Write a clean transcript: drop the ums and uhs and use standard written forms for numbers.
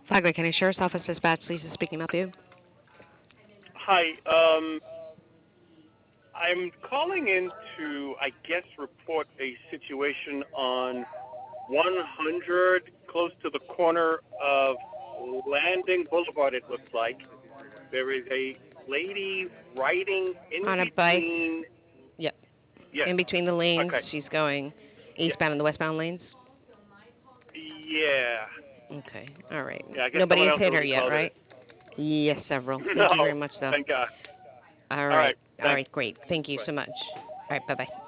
Flagler County Sheriff's Office dispatch. Lisa speaking up you. Hi. I'm calling in to, I guess, report a situation on 100, close to the corner of Landing Boulevard, it looks like. There is a lady riding in On a bike. between. Yep. Yes. In between the lanes, Okay. she's going Yeah. eastbound and the westbound lanes. Yeah. Okay. All right. Yeah. I guess someone Nobody's else hit her already yet, called it. right? Yes, several. Thank you very No. much, though. Thank God. All All right. right. All Thanks. right. Great. Thank you Bye. so much. All right. Bye bye.